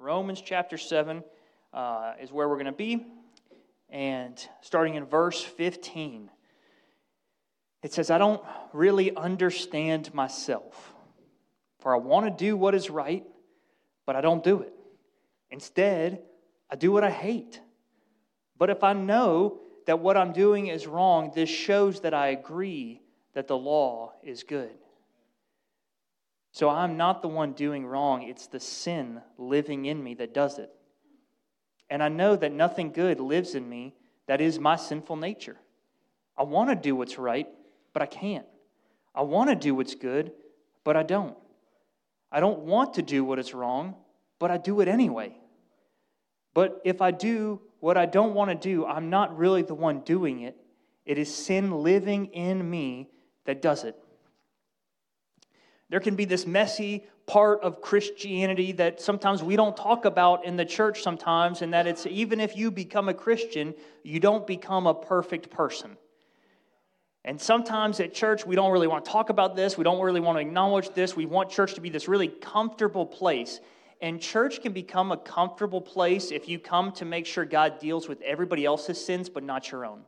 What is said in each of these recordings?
Romans chapter 7 is where we're going to be. And starting in verse 15, it says, I don't really understand myself, for I want to do what is right, but I don't do it. Instead, I do what I hate. But if I know that what I'm doing is wrong, this shows that I agree that the law is good. So I'm not the one doing wrong. It's the sin living in me that does it. And I know that nothing good lives in me. That is my sinful nature. I want to do what's right, but I can't. I want to do what's good, but I don't. I don't want to do what is wrong, but I do it anyway. But if I do what I don't want to do, I'm not really the one doing it. It is sin living in me that does it. There can be this messy part of Christianity that sometimes we don't talk about in the church sometimes, and that it's even if you become a Christian, you don't become a perfect person. And sometimes at church, we don't really want to talk about this. We don't really want to acknowledge this. We want church to be this really comfortable place. And church can become a comfortable place if you come to make sure God deals with everybody else's sins, but not your own.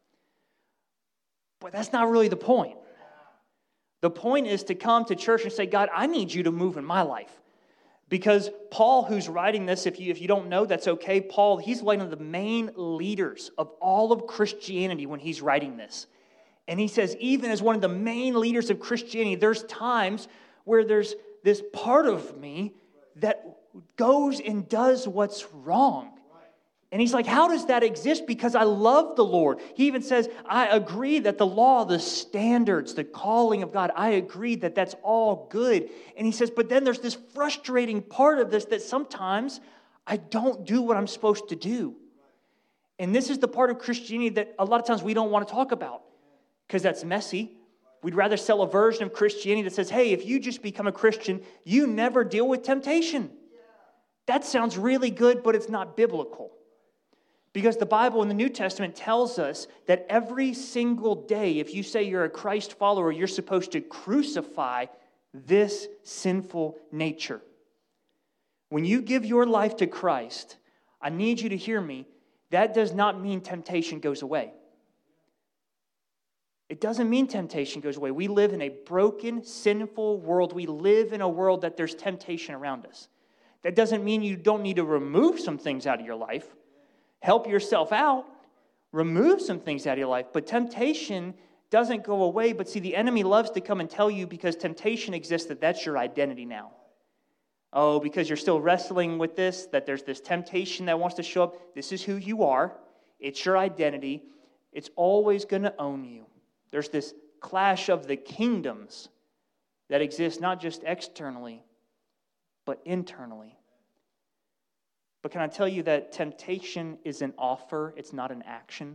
But that's not really the point. The point is to come to church and say, God, I need you to move in my life. Because Paul, who's writing this, if you don't know, that's okay. Paul, he's one of the main leaders of all of Christianity when he's writing this. And he says, even as one of the main leaders of Christianity, there's times where there's this part of me that goes and does what's wrong. And he's like, how does that exist? Because I love the Lord. He even says, I agree that the law, the standards, the calling of God, I agree that that's all good. And he says, but then there's this frustrating part of this that sometimes I don't do what I'm supposed to do. And this is the part of Christianity that a lot of times we don't want to talk about because that's messy. We'd rather sell a version of Christianity that says, hey, if you just become a Christian, you never deal with temptation. That sounds really good, but it's not biblical. Because the Bible in the New Testament tells us that every single day, if you say you're a Christ follower, you're supposed to crucify this sinful nature. When you give your life to Christ, I need you to hear me, that does not mean temptation goes away. It doesn't mean temptation goes away. We live in a broken, sinful world. We live in a world that there's temptation around us. That doesn't mean you don't need to remove some things out of your life. Help yourself out, remove some things out of your life, but temptation doesn't go away. But see, the enemy loves to come and tell you because temptation exists that that's your identity now. Oh, because you're still wrestling with this, that there's this temptation that wants to show up. This is who you are. It's your identity. It's always going to own you. There's this clash of the kingdoms that exists not just externally, but internally. But can I tell you that temptation is an offer, it's not an action?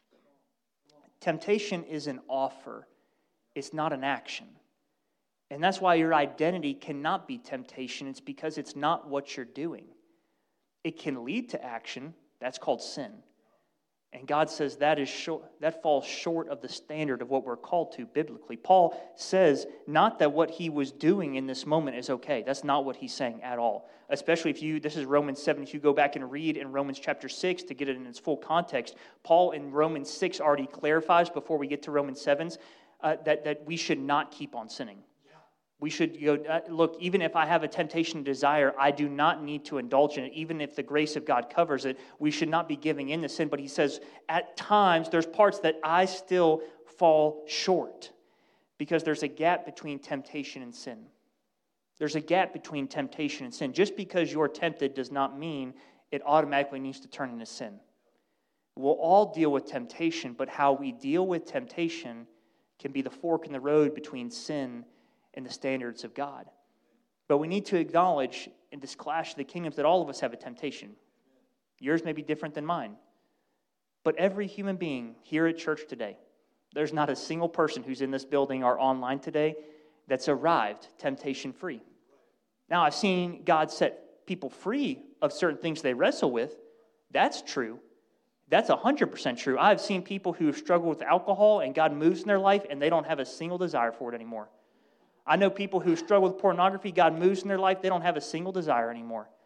Temptation is an offer, it's not an action. And that's why your identity cannot be temptation. It's because it's not what you're doing. It can lead to action, that's called sin. And God says that falls short of the standard of what we're called to biblically. Paul says not that what he was doing in this moment is okay. That's not what he's saying at all. Especially this is Romans 7. If you go back and read in Romans chapter 6 to get it in its full context, Paul in Romans 6 already clarifies before we get to Romans 7 that we should not keep on sinning. We should go, look, even if I have a temptation and desire, I do not need to indulge in it. Even if the grace of God covers it, we should not be giving in to sin. But he says, at times, there's parts that I still fall short because there's a gap between temptation and sin. There's a gap between temptation and sin. Just because you're tempted does not mean it automatically needs to turn into sin. We'll all deal with temptation, but how we deal with temptation can be the fork in the road between sin and the standards of God. But we need to acknowledge in this clash of the kingdoms that all of us have a temptation. Yours may be different than mine. But every human being here at church today, there's not a single person who's in this building or online today that's arrived temptation-free. Now, I've seen God set people free of certain things they wrestle with. That's true. That's 100% true. I've seen people who struggle with alcohol and God moves in their life and they don't have a single desire for it anymore. I know people who struggle with pornography, God moves in their life, they don't have a single desire anymore.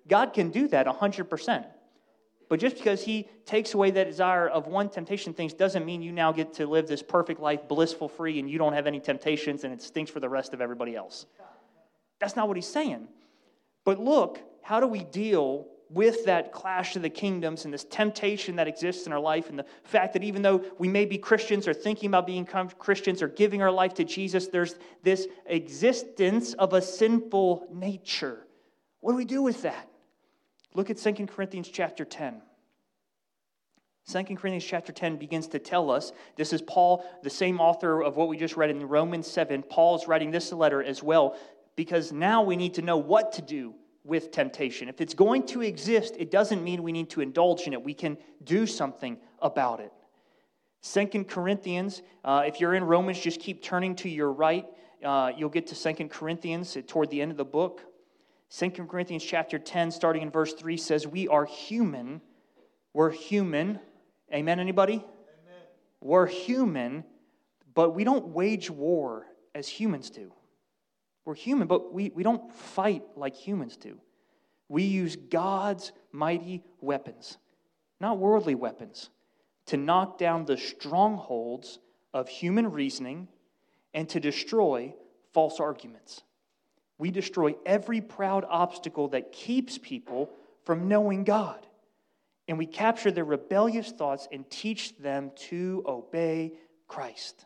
God can do that 100%. But just because he takes away that desire of one temptation things doesn't mean you now get to live this perfect life, blissful, free, and you don't have any temptations and it stinks for the rest of everybody else. That's not what he's saying. But look, how do we deal with that clash of the kingdoms and this temptation that exists in our life and the fact that even though we may be Christians or thinking about being Christians or giving our life to Jesus, there's this existence of a sinful nature. What do we do with that? Look at 2 Corinthians chapter 10. 2 Corinthians chapter 10 begins to tell us, this is Paul, the same author of what we just read in Romans 7. Paul's writing this letter as well, because now we need to know what to do with temptation. If it's going to exist, it doesn't mean we need to indulge in it. We can do something about it. 2 Corinthians, if you're in Romans, just keep turning to your right. You'll get to 2 Corinthians toward the end of the book. 2 Corinthians chapter 10, starting in verse 3, says, we are human. We're human. Amen, anybody? Amen. We're human, but we don't wage war as humans do. We're human, but we don't fight like humans do. We use God's mighty weapons, not worldly weapons, to knock down the strongholds of human reasoning and to destroy false arguments. We destroy every proud obstacle that keeps people from knowing God. And we capture their rebellious thoughts and teach them to obey Christ.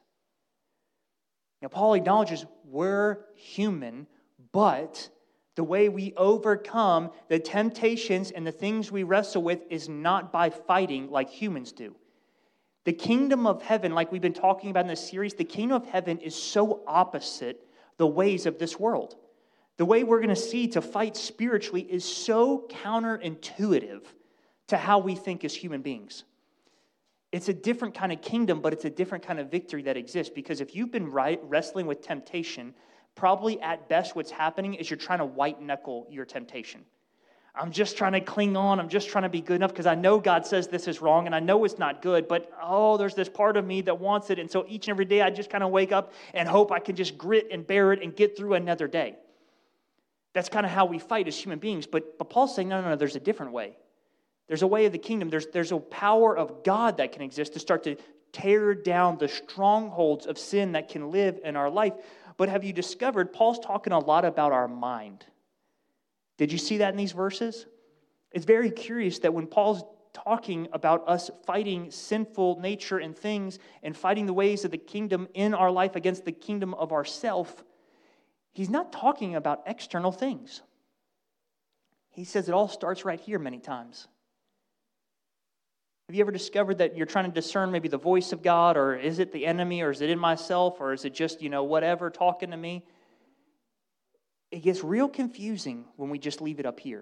Now, Paul acknowledges we're human, but the way we overcome the temptations and the things we wrestle with is not by fighting like humans do. The kingdom of heaven, like we've been talking about in this series, the kingdom of heaven is so opposite the ways of this world. The way we're going to see to fight spiritually is so counterintuitive to how we think as human beings. It's a different kind of kingdom, but it's a different kind of victory that exists. Because if you've been wrestling with temptation, probably at best what's happening is you're trying to white-knuckle your temptation. I'm just trying to cling on. I'm just trying to be good enough because I know God says this is wrong and I know it's not good, but there's this part of me that wants it. And so each and every day I just kind of wake up and hope I can just grit and bear it and get through another day. That's kind of how we fight as human beings. But Paul's saying, no, there's a different way. There's a way of the kingdom. There's a power of God that can exist to start to tear down the strongholds of sin that can live in our life. But have you discovered, Paul's talking a lot about our mind. Did you see that in these verses? It's very curious that when Paul's talking about us fighting sinful nature and things and fighting the ways of the kingdom in our life against the kingdom of ourself, he's not talking about external things. He says it all starts right here many times. Have you ever discovered that you're trying to discern maybe the voice of God, or is it the enemy, or is it in myself, or is it just, whatever talking to me? It gets real confusing when we just leave it up here.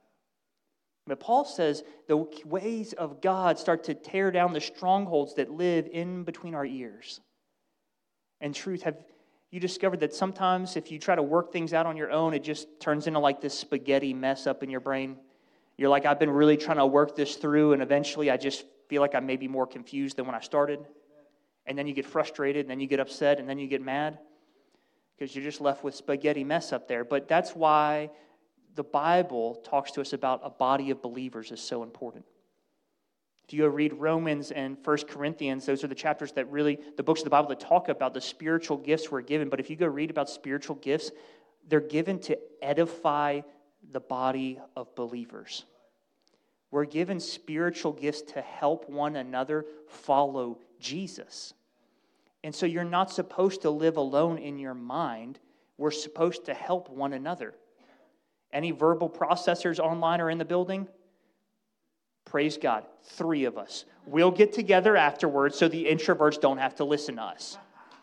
But Paul says the ways of God start to tear down the strongholds that live in between our ears. And truth, have you discovered that sometimes if you try to work things out on your own, it just turns into like this spaghetti mess up in your brain? You're like, I've been really trying to work this through, and eventually I just feel like I may be more confused than when I started. And then you get frustrated, and then you get upset, and then you get mad because you're just left with spaghetti mess up there. But that's why the Bible talks to us about a body of believers is so important. If you go read Romans and 1 Corinthians, those are the chapters that really, the books of the Bible that talk about the spiritual gifts we're given. But if you go read about spiritual gifts, they're given to edify the body of believers. We're given spiritual gifts to help one another follow Jesus. And so you're not supposed to live alone in your mind. We're supposed to help one another. Any verbal processors online or in the building? Praise God, 3 of us. We'll get together afterwards so the introverts don't have to listen to us.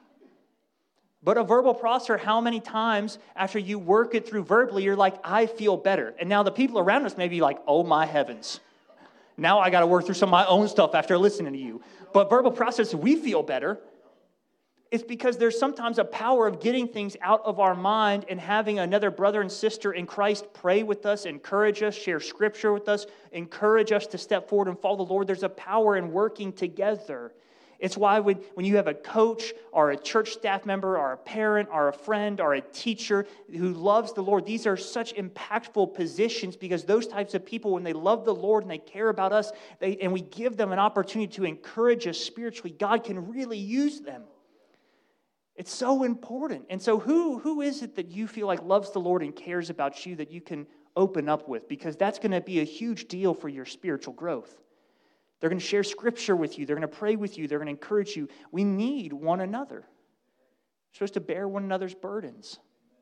But a verbal processor, how many times after you work it through verbally, you're like, I feel better. And now the people around us may be like, oh my heavens. Now I got to work through some of my own stuff after listening to you. But verbal processors, we feel better. It's because there's sometimes a power of getting things out of our mind and having another brother and sister in Christ pray with us, encourage us, share scripture with us, encourage us to step forward and follow the Lord. There's a power in working together. It's why when you have a coach or a church staff member or a parent or a friend or a teacher who loves the Lord, these are such impactful positions because those types of people, when they love the Lord and they care about us, and we give them an opportunity to encourage us spiritually, God can really use them. It's so important. And so who is it that you feel like loves the Lord and cares about you that you can open up with? Because that's going to be a huge deal for your spiritual growth. They're going to share Scripture with you. They're going to pray with you. They're going to encourage you. We need one another. We're supposed to bear one another's burdens.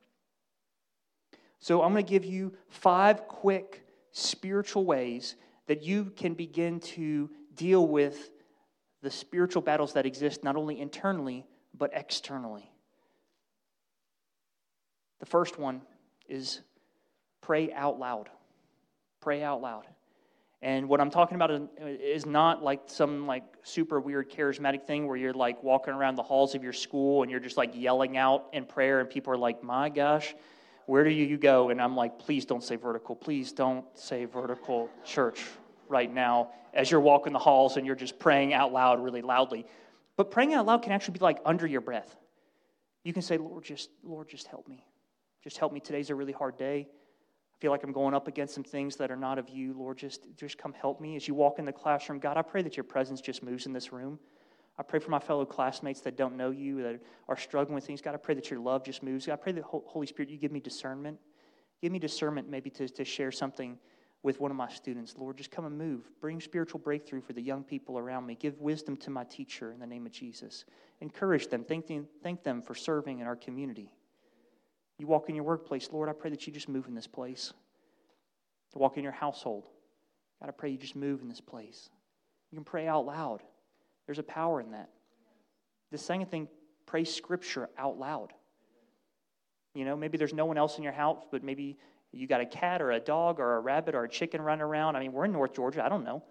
So I'm going to give you 5 quick spiritual ways that you can begin to deal with the spiritual battles that exist not only internally, but externally. The first one is pray out loud. Pray out loud. And what I'm talking about is not like some like super weird charismatic thing where you're like walking around the halls of your school and you're just like yelling out in prayer and people are like, my gosh, where do you go? And I'm like, please don't say vertical. Please don't say vertical church right now as you're walking the halls and you're just praying out loud really loudly. But praying out loud can actually be like under your breath. You can say, Lord, just help me. Just help me. Today's a really hard day. I feel like I'm going up against some things that are not of you. Lord, just come help me. As you walk in the classroom, God, I pray that your presence just moves in this room. I pray for my fellow classmates that don't know you, that are struggling with things. God, I pray that your love just moves. God, I pray that Holy Spirit, you give me discernment. Give me discernment maybe to share something with one of my students. Lord, just come and move. Bring spiritual breakthrough for the young people around me. Give wisdom to my teacher in the name of Jesus. Encourage them. Thank them for serving in our community. You walk in your workplace, Lord, I pray that you just move in this place. To walk in your household, God, I pray you just move in this place. You can pray out loud. There's a power in that. The second thing, pray Scripture out loud. You know, maybe there's no one else in your house, but maybe you got a cat or a dog or a rabbit or a chicken running around. I mean, we're in North Georgia. I don't know.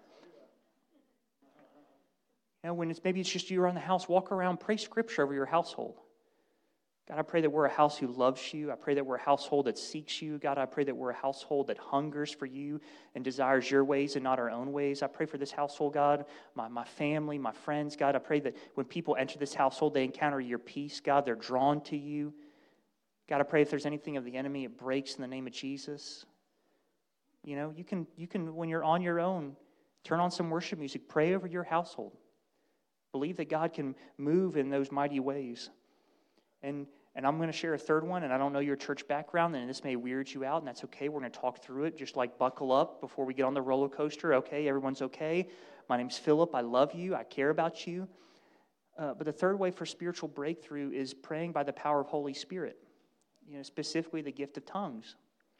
You know, maybe it's just you around the house, walk around, pray Scripture over your household. God, I pray that we're a house who loves you. I pray that we're a household that seeks you. God, I pray that we're a household that hungers for you and desires your ways and not our own ways. I pray for this household, God, my family, my friends. God, I pray that when people enter this household, they encounter your peace. God, they're drawn to you. God, I pray if there's anything of the enemy, it breaks in the name of Jesus. You know, you can when you're on your own, turn on some worship music, pray over your household. Believe that God can move in those mighty ways. And I'm going to share a third one, and I don't know your church background, and this may weird you out, and that's okay. We're going to talk through it. Just like buckle up before we get on the roller coaster. Okay, everyone's okay. My name's Philip. I love you. I care about you. But the third way for spiritual breakthrough is praying by the power of Holy Spirit. You know, specifically the gift of tongues.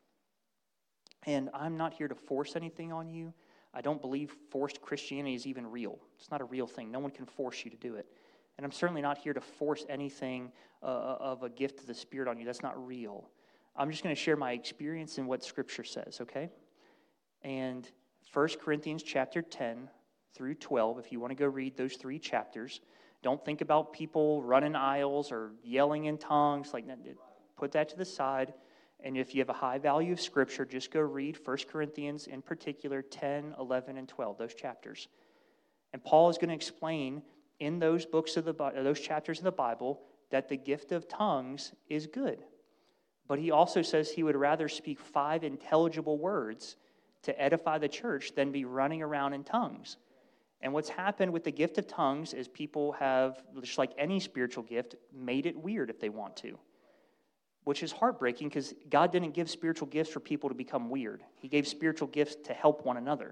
And I'm not here to force anything on you. I don't believe forced Christianity is even real. It's not a real thing. No one can force you to do it. And I'm certainly not here to force anything of a gift of the Spirit on you. That's not real. I'm just going to share my experience and what Scripture says, okay? And 1 Corinthians chapter 10 through 12, if you want to go read those 3 chapters, don't think about people running aisles or yelling in tongues. Like, put that to the side. And if you have a high value of Scripture, just go read 1 Corinthians, in particular, 10, 11, and 12, those chapters. And Paul is going to explain in those books of those chapters of the Bible that the gift of tongues is good. But he also says he would rather speak 5 intelligible words to edify the church than be running around in tongues. And what's happened with the gift of tongues is people have, just like any spiritual gift, made it weird if they want to, which is heartbreaking because God didn't give spiritual gifts for people to become weird. He gave spiritual gifts to help one another.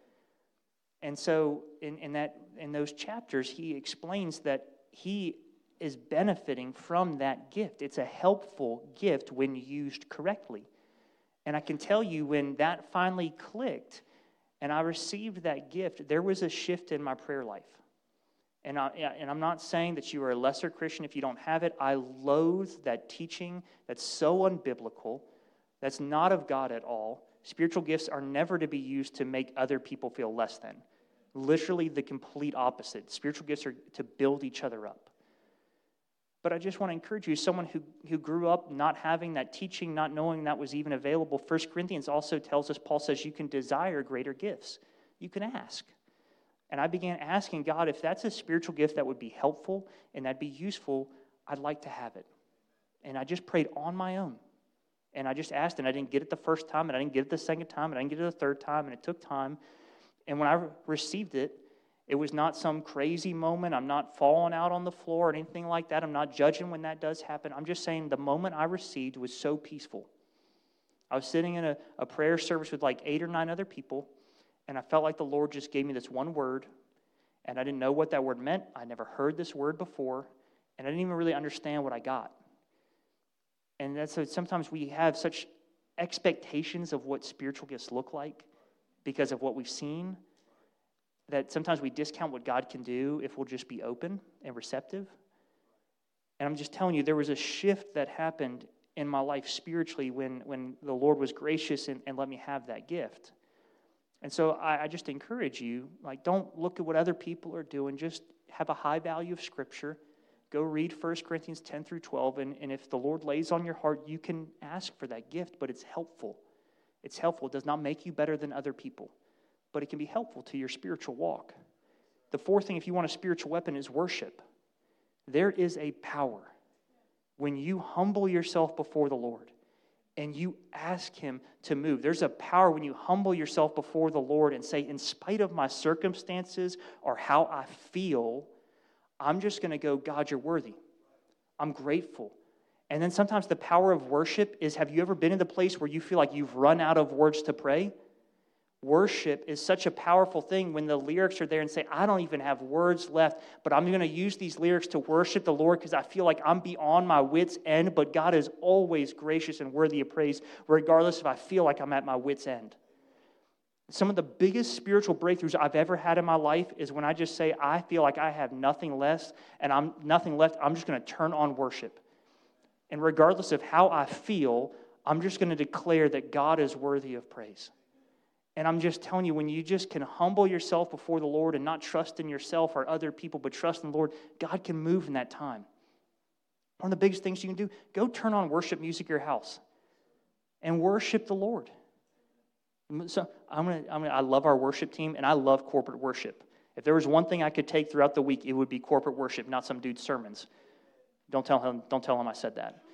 And so in those chapters, he explains that he is benefiting from that gift. It's a helpful gift when used correctly. And I can tell you when that finally clicked and I received that gift, there was a shift in my prayer life. And I'm not saying that you are a lesser Christian if you don't have it. I loathe that teaching that's so unbiblical, that's not of God at all. Spiritual gifts are never to be used to make other people feel less than. Literally the complete opposite. Spiritual gifts are to build each other up. But I just want to encourage you, someone who grew up not having that teaching, not knowing that was even available, 1 Corinthians also tells us, Paul says, you can desire greater gifts. You can ask. And I began asking God, if that's a spiritual gift that would be helpful and that'd be useful, I'd like to have it. And I just prayed on my own. And I just asked, and I didn't get it the first time, and I didn't get it the second time, and I didn't get it the third time, and it took time. And when I received it, it was not some crazy moment. I'm not falling out on the floor or anything like that. I'm not judging when that does happen. I'm just saying the moment I received was so peaceful. I was sitting in a prayer service with like 8 or 9 other people, and I felt like the Lord just gave me this one word, and I didn't know what that word meant. I never heard this word before, and I didn't even really understand what I got. And that's sometimes we have such expectations of what spiritual gifts look like because of what we've seen, that sometimes we discount what God can do if we'll just be open and receptive. And I'm just telling you, there was a shift that happened in my life spiritually when the Lord was gracious and let me have that gift. And so I just encourage you, like, don't look at what other people are doing. Just have a high value of Scripture. Go read 1 Corinthians 10 through 12, and if the Lord lays on your heart, you can ask for that gift, but it's helpful. It's helpful. It does not make you better than other people, but it can be helpful to your spiritual walk. The fourth thing, if you want a spiritual weapon, is worship. There is a power when you humble yourself before the Lord and you ask Him to move. There's a power when you humble yourself before the Lord and say, in spite of my circumstances or how I feel, I'm just going to go, God, you're worthy. I'm grateful. And then sometimes the power of worship is, have you ever been in the place where you feel like you've run out of words to pray? Worship is such a powerful thing when the lyrics are there and say, I don't even have words left, but I'm going to use these lyrics to worship the Lord because I feel like I'm beyond my wits' end, but God is always gracious and worthy of praise, regardless if I feel like I'm at my wits' end. Some of the biggest spiritual breakthroughs I've ever had in my life is when I just say, I feel like I have nothing left, I'm just going to turn on worship. And regardless of how I feel, I'm just going to declare that God is worthy of praise. And I'm just telling you, when you just can humble yourself before the Lord and not trust in yourself or other people, but trust in the Lord, God can move in that time. One of the biggest things you can do, go turn on worship music at your house and worship the Lord. So I love our worship team, and I love corporate worship. If there was one thing I could take throughout the week, it would be corporate worship, not some dude's sermons. Don't tell him I said that.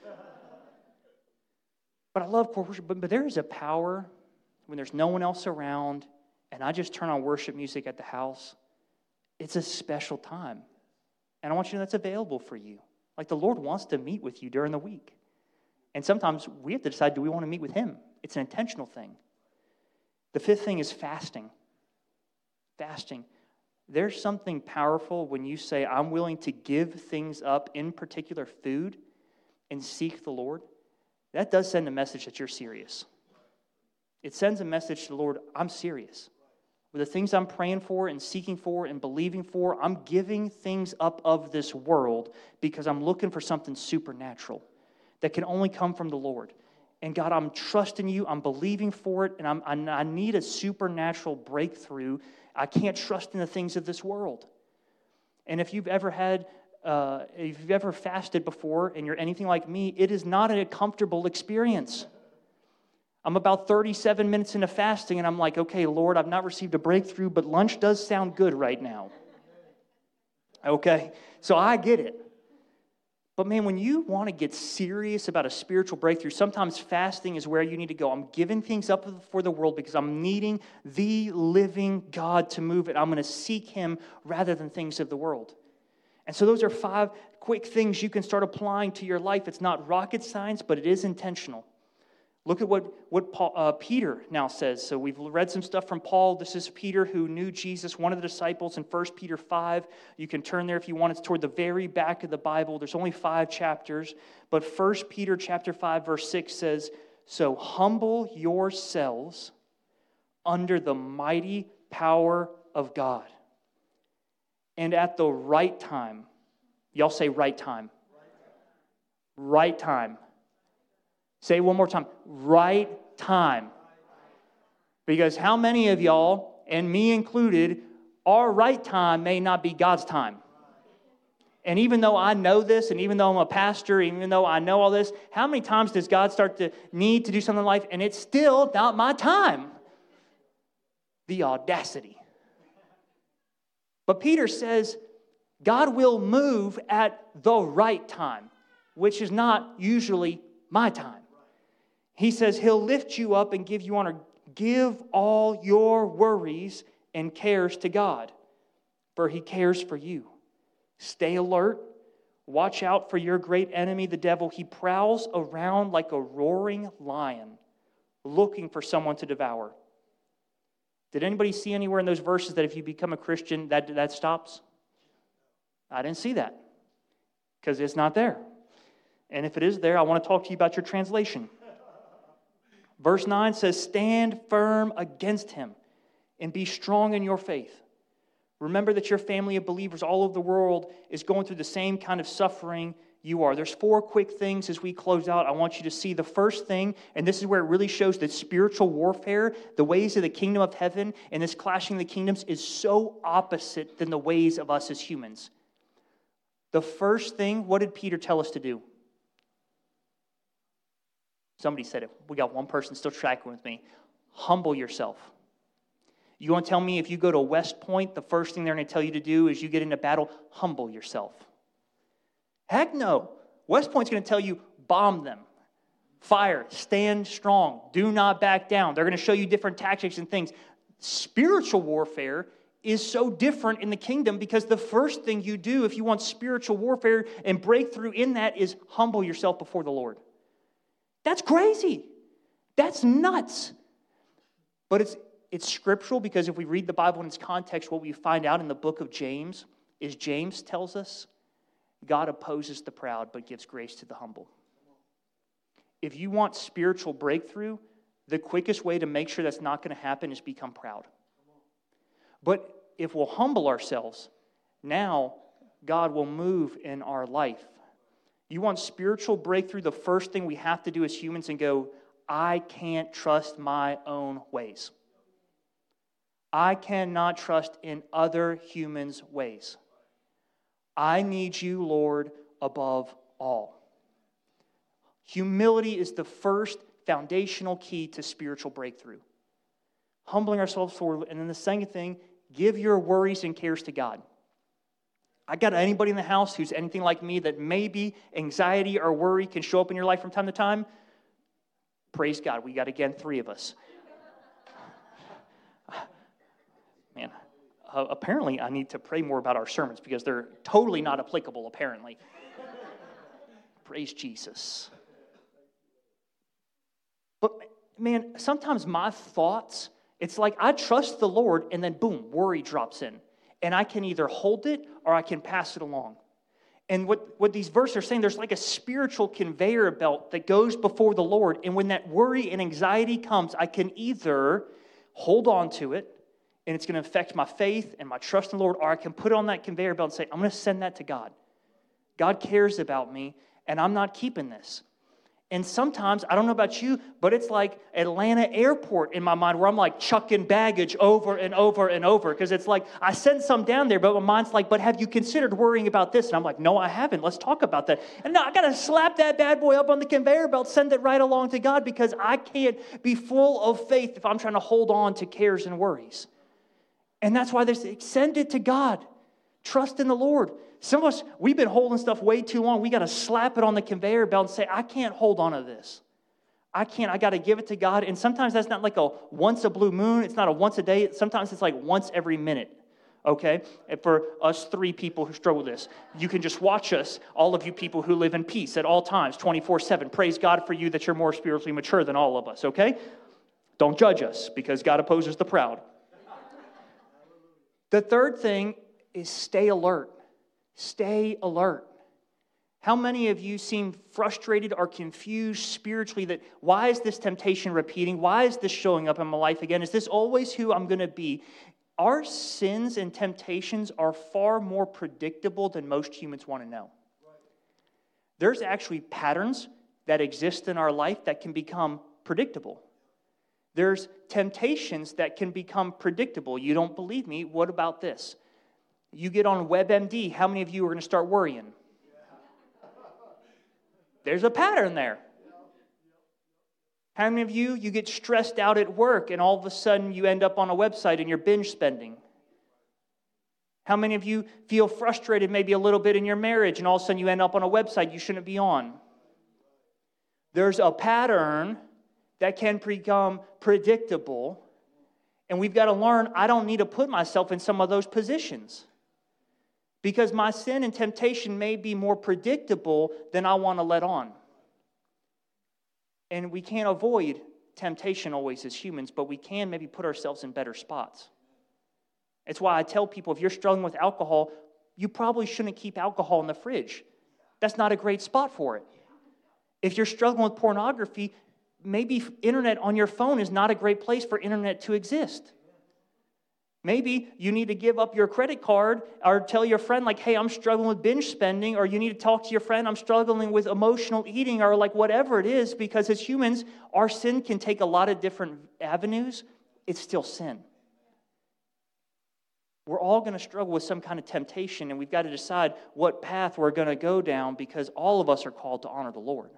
But I love corporate worship. But there is a power when there's no one else around, and I just turn on worship music at the house. It's a special time. And I want you to know that's available for you. Like, the Lord wants to meet with you during the week. And sometimes we have to decide, do we want to meet with Him? It's an intentional thing. The fifth thing is fasting. Fasting. There's something powerful when you say, I'm willing to give things up, in particular food, and seek the Lord. That does send a message that you're serious. It sends a message to the Lord, I'm serious. With the things I'm praying for and seeking for and believing for, I'm giving things up of this world because I'm looking for something supernatural that can only come from the Lord. And God, I'm trusting you, I'm believing for it, and I need a supernatural breakthrough. I can't trust in the things of this world. And if you've ever fasted before and you're anything like me, it is not a comfortable experience. I'm about 37 minutes into fasting, and I'm like, okay, Lord, I've not received a breakthrough, but lunch does sound good right now. Okay, so I get it. But man, when you want to get serious about a spiritual breakthrough, sometimes fasting is where you need to go. I'm giving things up for the world because I'm needing the living God to move it. I'm going to seek Him rather than things of the world. And so those are 5 quick things you can start applying to your life. It's not rocket science, but it is intentional. Look at what Peter now says. So we've read some stuff from Paul. This is Peter, who knew Jesus, one of the disciples, in 1 Peter 5. You can turn there if you want. It's toward the very back of the Bible. There's only 5 chapters. But 1 Peter chapter 5, verse 6 says, so humble yourselves under the mighty power of God. And at the right time, y'all say right time. Right time. Say it one more time. Right time. Because how many of y'all, and me included, our right time may not be God's time. And even though I know this, and even though I'm a pastor, even though I know all this, how many times does God start to need to do something in life, and it's still not my time? The audacity. But Peter says, God will move at the right time, which is not usually my time. He says he'll lift you up and give you honor. Give all your worries and cares to God, for he cares for you. Stay alert. Watch out for your great enemy, the devil. He prowls around like a roaring lion, looking for someone to devour. Did anybody see anywhere in those verses that if you become a Christian, that stops? I didn't see that because it's not there. And if it is there, I want to talk to you about your translation. Verse 9 says, stand firm against him and be strong in your faith. Remember that your family of believers all over the world is going through the same kind of suffering you are. There's 4 quick things as we close out. I want you to see the first thing, and this is where it really shows that spiritual warfare, the ways of the kingdom of heaven and this clashing of the kingdoms is so opposite than the ways of us as humans. The first thing, what did Peter tell us to do? Somebody said it. We got one person still tracking with me. Humble yourself. You want to tell me if you go to West Point, the first thing they're going to tell you to do is you get into battle, humble yourself. Heck no. West Point's going to tell you, bomb them. Fire. Stand strong. Do not back down. They're going to show you different tactics and things. Spiritual warfare is so different in the kingdom because the first thing you do if you want spiritual warfare and breakthrough in that is humble yourself before the Lord. That's crazy. That's nuts. But it's scriptural because if we read the Bible in its context, what we find out in the book of James is James tells us God opposes the proud but gives grace to the humble. If you want spiritual breakthrough, the quickest way to make sure that's not going to happen is become proud. But if we'll humble ourselves, now God will move in our life. You want spiritual breakthrough, the first thing we have to do as humans and go, I can't trust my own ways. I cannot trust in other humans' ways. I need you, Lord, above all. Humility is the first foundational key to spiritual breakthrough. Humbling ourselves forward. And then the second thing, give your worries and cares to God. I got anybody in the house who's anything like me that maybe anxiety or worry can show up in your life from time to time? Praise God. We got, again, 3 of us. Man, apparently I need to pray more about our sermons because they're totally not applicable, apparently. Praise Jesus. But, man, sometimes my thoughts, it's like I trust the Lord and then, boom, worry drops in. And I can either hold it or I can pass it along. And what these verses are saying, there's like a spiritual conveyor belt that goes before the Lord. And when that worry and anxiety comes, I can either hold on to it, and it's going to affect my faith and my trust in the Lord, or I can put it on that conveyor belt and say, I'm going to send that to God. God cares about me, and I'm not keeping this. And sometimes, I don't know about you, but it's like Atlanta Airport in my mind where I'm like chucking baggage over and over and over because it's like I sent some down there, but my mind's like, but have you considered worrying about this? And I'm like, no, I haven't. Let's talk about that. And now I got to slap that bad boy up on the conveyor belt, send it right along to God because I can't be full of faith if I'm trying to hold on to cares and worries. And that's why they say, send it to God. Trust in the Lord. Some of us, we've been holding stuff way too long. We got to slap it on the conveyor belt and say, I can't hold on to this. I can't. I got to give it to God. And sometimes that's not like a once a blue moon. It's not a once a day. Sometimes it's like once every minute. Okay? And for us 3 people who struggle with this, you can just watch us, all of you people who live in peace at all times, 24/7. Praise God for you that you're more spiritually mature than all of us. Okay? Don't judge us because God opposes the proud. The third thing is stay alert. Stay alert. How many of you seem frustrated or confused spiritually that why is this temptation repeating? Why is this showing up in my life again? Is this always who I'm going to be? Our sins and temptations are far more predictable than most humans want to know. There's actually patterns that exist in our life that can become predictable. There's temptations that can become predictable. You don't believe me? What about this? You get on WebMD, how many of you are going to start worrying? There's a pattern there. How many of you get stressed out at work and all of a sudden you end up on a website and you're binge spending? How many of you feel frustrated maybe a little bit in your marriage and all of a sudden you end up on a website you shouldn't be on? There's a pattern that can become predictable, and we've got to learn I don't need to put myself in some of those positions because my sin and temptation may be more predictable than I want to let on. And we can't avoid temptation always as humans, but we can maybe put ourselves in better spots. It's why I tell people, if you're struggling with alcohol, you probably shouldn't keep alcohol in the fridge. That's not a great spot for it. If you're struggling with pornography, maybe internet on your phone is not a great place for internet to exist. Maybe you need to give up your credit card or tell your friend, like, hey, I'm struggling with binge spending, or you need to talk to your friend, I'm struggling with emotional eating, or like whatever it is, because as humans, our sin can take a lot of different avenues. It's still sin. We're all going to struggle with some kind of temptation, and we've got to decide what path we're going to go down because all of us are called to honor the Lord.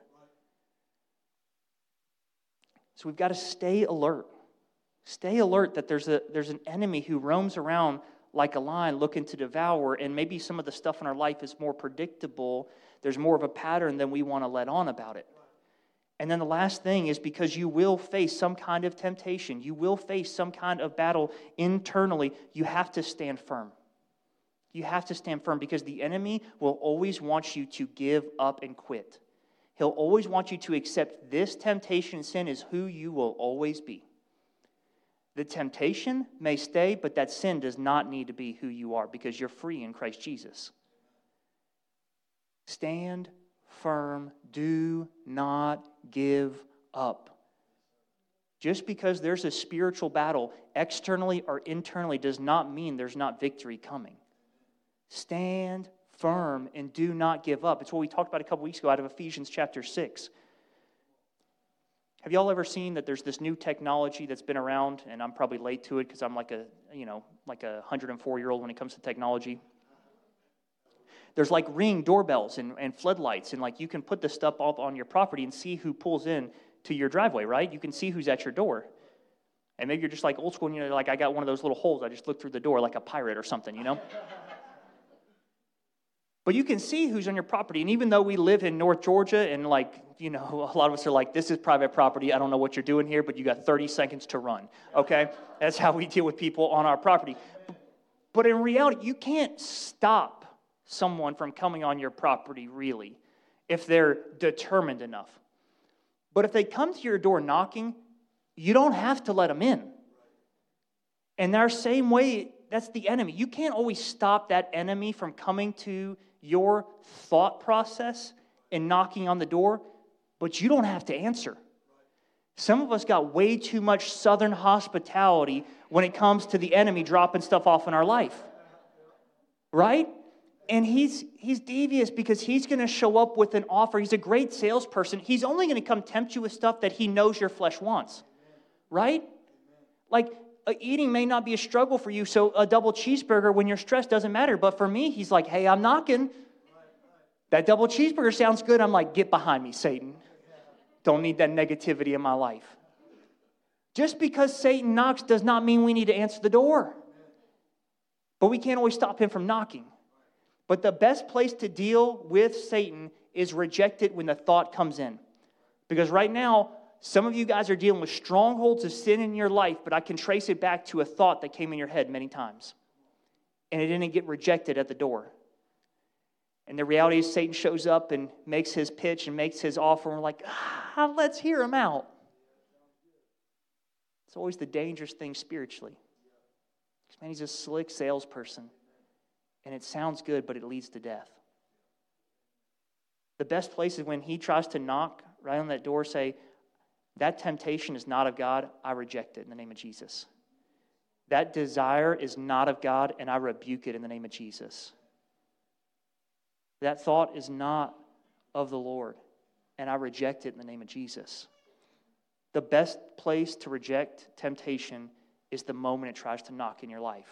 So we've got to stay alert. Stay alert that there's an enemy who roams around like a lion looking to devour, and maybe some of the stuff in our life is more predictable. There's more of a pattern than we want to let on about it. And then the last thing is because you will face some kind of temptation, you will face some kind of battle internally, you have to stand firm. You have to stand firm because the enemy will always want you to give up and quit. He'll always want you to accept this temptation and sin is who you will always be. The temptation may stay, but that sin does not need to be who you are because you're free in Christ Jesus. Stand firm. Do not give up. Just because there's a spiritual battle externally or internally does not mean there's not victory coming. Stand firm and do not give up. It's what we talked about a couple weeks ago out of Ephesians chapter 6. Have y'all ever seen that there's this new technology that's been around, and I'm probably late to it because I'm like a 104-year-old when it comes to technology. There's like Ring doorbells and floodlights, and like you can put this stuff up on your property and see who pulls in to your driveway, right? You can see who's at your door. And maybe you're just like old school, and you're like, I got one of those little holes. I just look through the door like a pirate or something, you know? But you can see who's on your property. And even though we live in North Georgia and like, a lot of us are like, this is private property. I don't know what you're doing here, but you got 30 seconds to run, okay? That's how we deal with people on our property. But in reality, you can't stop someone from coming on your property, really, if they're determined enough. But if they come to your door knocking, you don't have to let them in. And our same way, that's the enemy. You can't always stop that enemy from coming to your thought process and knocking on the door, but you don't have to answer. Some of us got way too much Southern hospitality when it comes to the enemy dropping stuff off in our life. Right? And he's devious because he's going to show up with an offer. He's a great salesperson. He's only going to come tempt you with stuff that he knows your flesh wants. Right? Like, eating may not be a struggle for you, so a double cheeseburger when you're stressed doesn't matter. But for me, he's like, hey, I'm knocking. That double cheeseburger sounds good. I'm like, get behind me, Satan. Don't need that negativity in my life. Just because Satan knocks does not mean we need to answer the door. But we can't always stop him from knocking. But the best place to deal with Satan is reject it when the thought comes in. Because right now, some of you guys are dealing with strongholds of sin in your life, but I can trace it back to a thought that came in your head many times. And it didn't get rejected at the door. And the reality is Satan shows up and makes his pitch and makes his offer, and we're like, let's hear him out. It's always the dangerous thing spiritually. Because, man, he's a slick salesperson. And it sounds good, but it leads to death. The best place is when he tries to knock right on that door, say, that temptation is not of God, I reject it in the name of Jesus. That desire is not of God, and I rebuke it in the name of Jesus. That thought is not of the Lord, and I reject it in the name of Jesus. The best place to reject temptation is the moment it tries to knock in your life.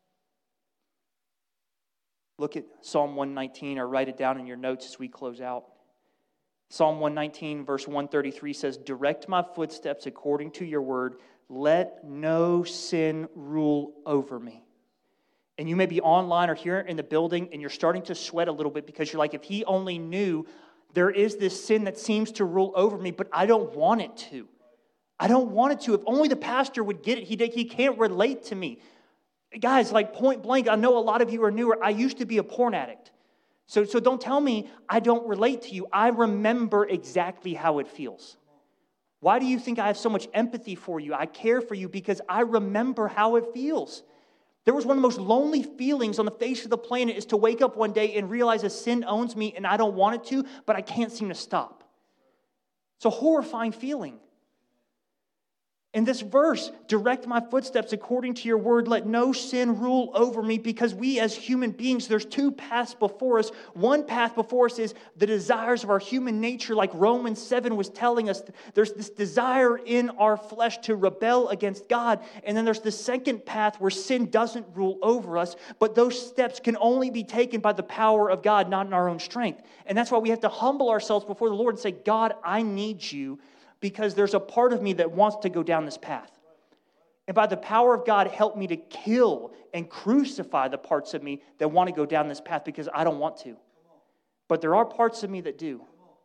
Look at Psalm 119, or write it down in your notes as we close out. Psalm 119, verse 133 says, direct my footsteps according to your word. Let no sin rule over me. And you may be online or here in the building, and you're starting to sweat a little bit because you're like, if he only knew, there is this sin that seems to rule over me, but I don't want it to. I don't want it to. If only the pastor would get it. He can't relate to me. Guys, like point blank, I know a lot of you are newer. I used to be a porn addict. So don't tell me I don't relate to you. I remember exactly how it feels. Why do you think I have so much empathy for you? I care for you because I remember how it feels. There was one of the most lonely feelings on the face of the planet is to wake up one day and realize a sin owns me and I don't want it to, but I can't seem to stop. It's a horrifying feeling. In this verse, direct my footsteps according to your word. Let no sin rule over me, because we as human beings, there's two paths before us. One path before us is the desires of our human nature, like Romans 7 was telling us. There's this desire in our flesh to rebel against God. And then there's the second path where sin doesn't rule over us, but those steps can only be taken by the power of God, not in our own strength. And that's why we have to humble ourselves before the Lord and say, God, I need you, because there's a part of me that wants to go down this path. And by the power of God, help me to kill and crucify the parts of me that want to go down this path, because I don't want to. But there are parts of me that do.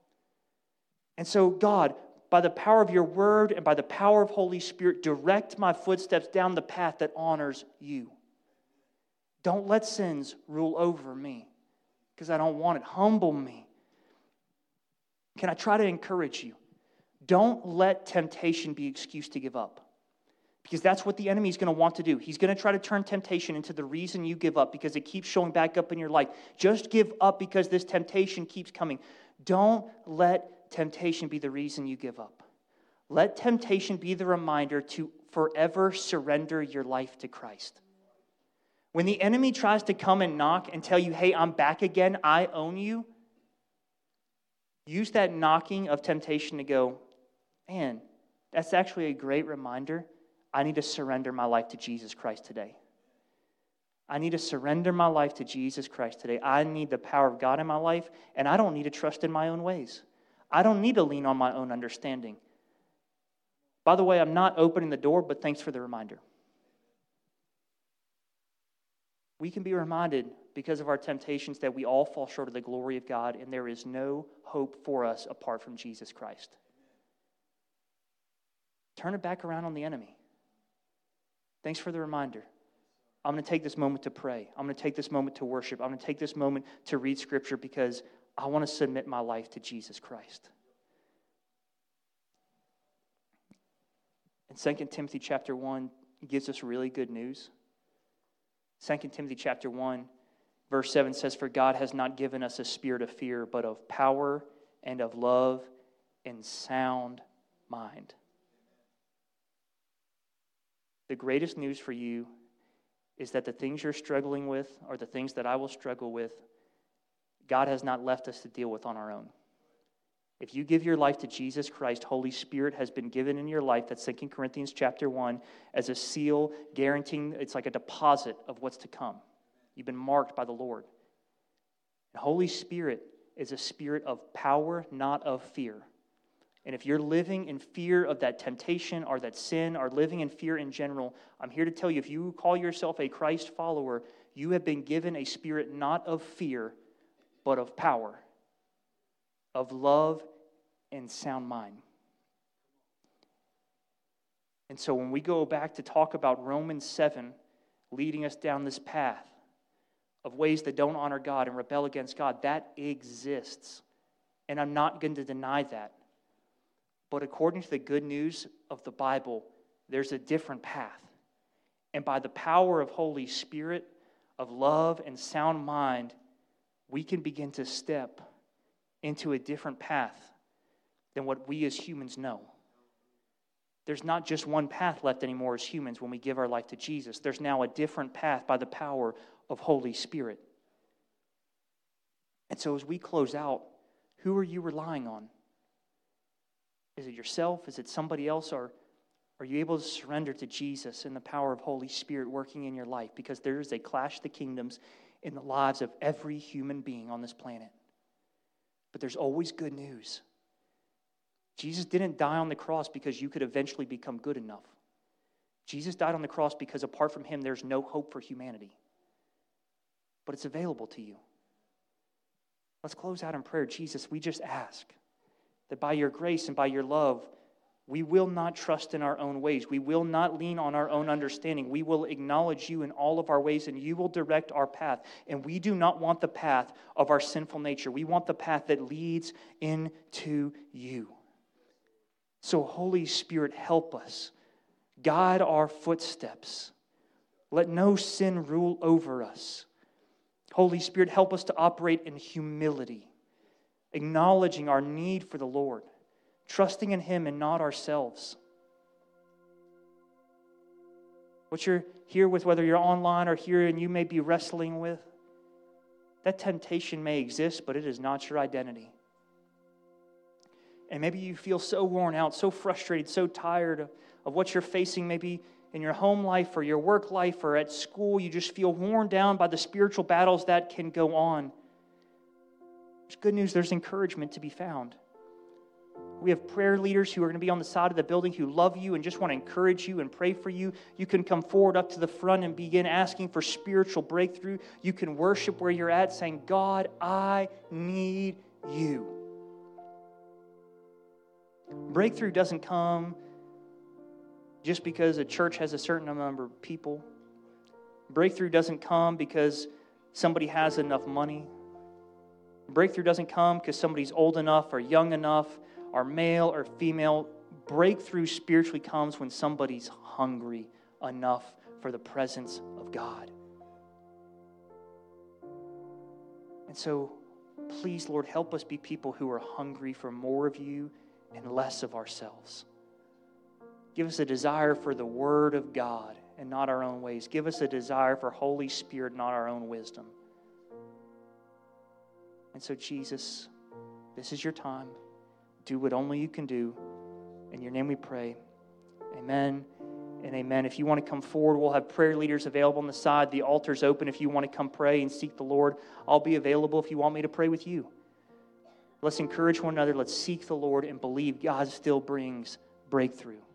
And so, God, by the power of your word and by the power of Holy Spirit, direct my footsteps down the path that honors you. Don't let sins rule over me, because I don't want it. Humble me. Can I try to encourage you? Don't let temptation be an excuse to give up, because that's what the enemy is going to want to do. He's going to try to turn temptation into the reason you give up, because it keeps showing back up in your life. Just give up because this temptation keeps coming. Don't let temptation be the reason you give up. Let temptation be the reminder to forever surrender your life to Christ. When the enemy tries to come and knock and tell you, hey, I'm back again, I own you, use that knocking of temptation to go, man, that's actually a great reminder. I need to surrender my life to Jesus Christ today. I need to surrender my life to Jesus Christ today. I need the power of God in my life, and I don't need to trust in my own ways. I don't need to lean on my own understanding. By the way, I'm not opening the door, but thanks for the reminder. We can be reminded because of our temptations that we all fall short of the glory of God, and there is no hope for us apart from Jesus Christ. Turn it back around on the enemy. Thanks for the reminder. I'm going to take this moment to pray. I'm going to take this moment to worship. I'm going to take this moment to read Scripture, because I want to submit my life to Jesus Christ. And 2 Timothy chapter 1 gives us really good news. 2 Timothy chapter 1, verse 7 says, "For God has not given us a spirit of fear, but of power and of love and sound mind." The greatest news for you is that the things you're struggling with are the things that I will struggle with. God has not left us to deal with on our own. If you give your life to Jesus Christ, Holy Spirit has been given in your life. That's 2 Corinthians chapter 1 as a seal guaranteeing, it's like a deposit of what's to come. You've been marked by the Lord. And Holy Spirit is a spirit of power, not of fear. And if you're living in fear of that temptation or that sin, or living in fear in general, I'm here to tell you, if you call yourself a Christ follower, you have been given a spirit not of fear, but of power, of love and sound mind. And so when we go back to talk about Romans 7 leading us down this path of ways that don't honor God and rebel against God, that exists. And I'm not going to deny that. But according to the good news of the Bible, there's a different path. And by the power of Holy Spirit, of love and sound mind, we can begin to step into a different path than what we as humans know. There's not just one path left anymore as humans when we give our life to Jesus. There's now a different path by the power of Holy Spirit. And so as we close out, who are you relying on? Is it yourself? Is it somebody else? Or are you able to surrender to Jesus and the power of Holy Spirit working in your life? Because there is a clash of the kingdoms in the lives of every human being on this planet. But there's always good news. Jesus didn't die on the cross because you could eventually become good enough. Jesus died on the cross because apart from him, there's no hope for humanity. but it's available to you. Let's close out in prayer. Jesus, we just ask that by your grace and by your love, we will not trust in our own ways. We will not lean on our own understanding. We will acknowledge you in all of our ways, and you will direct our path. And we do not want the path of our sinful nature. We want the path that leads into you. So, Holy Spirit, help us. Guide our footsteps. Let no sin rule over us. Holy Spirit, help us to operate in humility, acknowledging our need for the Lord, trusting in Him and not ourselves. What you're here with, whether you're online or here and you may be wrestling with, that temptation may exist, but it is not your identity. And maybe you feel so worn out, so frustrated, so tired of what you're facing, maybe in your home life or your work life or at school. You just feel worn down by the spiritual battles that can go on. There's good news, there's encouragement to be found. We have prayer leaders who are going to be on the side of the building who love you and just want to encourage you and pray for you. You can come forward up to the front and begin asking for spiritual breakthrough. You can worship where you're at, saying, God, I need you. Breakthrough doesn't come just because a church has a certain number of people. Breakthrough doesn't come because somebody has enough money. Breakthrough doesn't come because somebody's old enough or young enough or male or female. Breakthrough spiritually comes when somebody's hungry enough for the presence of God. And so, please, Lord, help us be people who are hungry for more of you and less of ourselves. Give us a desire for the Word of God and not our own ways. Give us a desire for Holy Spirit, not our own wisdom. And so, Jesus, this is your time. Do what only you can do. In your name we pray. Amen and amen. If you want to come forward, we'll have prayer leaders available on the side. The altar's open if you want to come pray and seek the Lord. I'll be available if you want me to pray with you. Let's encourage one another. Let's seek the Lord and believe God still brings breakthrough.